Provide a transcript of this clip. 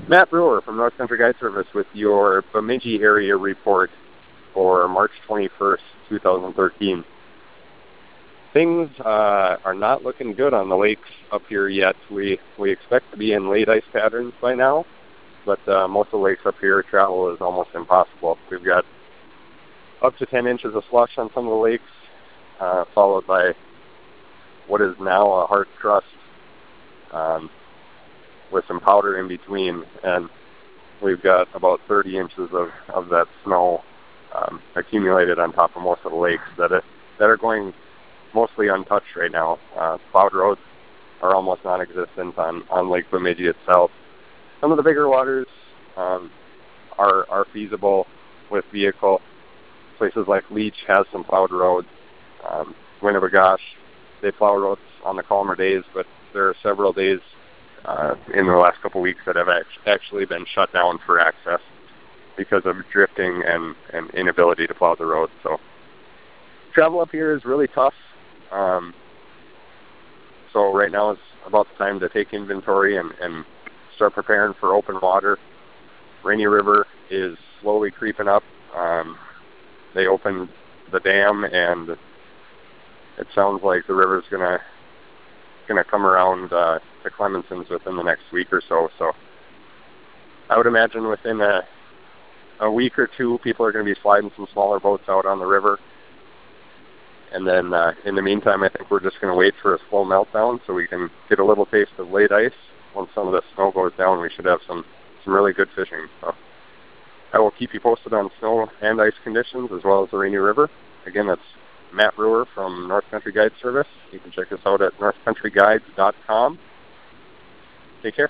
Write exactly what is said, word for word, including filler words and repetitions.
Matt Brewer from North Country Guide Service with your Bemidji area report for March twenty-first, two thousand thirteen. Things uh, are not looking good on the lakes up here yet. We we expect to be in late ice patterns by now, but uh, most of the lakes up here, travel is almost impossible. We've got up to ten inches of slush on some of the lakes, uh, followed by what is now a hard crust um, with some powder in between, and we've got about thirty inches of, of that snow um, accumulated on top of most of the lakes that it, that are going mostly untouched right now. Uh, plowed roads are almost non-existent on, on Lake Bemidji itself. Some of the bigger waters um, are are feasible with vehicle. Places like Leech has some plowed roads. Um, Winnebagosh, they plow roads on the calmer days, but there are several days uh, in the last couple weeks that have act- actually been shut down for access because of drifting and, and inability to plow the roads. So travel up here is really tough. Um, so right now is about the time to take inventory and, and start preparing for open water. Rainy River is slowly creeping up. Um, they opened the dam, and it sounds like the river's gonna gonna come around uh, to Clemenson's within the next week or so. So I would imagine within a a week or two, people are going to be sliding some smaller boats out on the river. And then uh, in the meantime, I think we're just going to wait for a slow meltdown so we can get a little taste of late ice. Once some of the snow goes down, we should have some, some really good fishing. So I will keep you posted on snow and ice conditions as well as the Rainy River. Again, that's Matt Brewer from North Country Guide Service. You can check us out at north country guides dot com. Take care.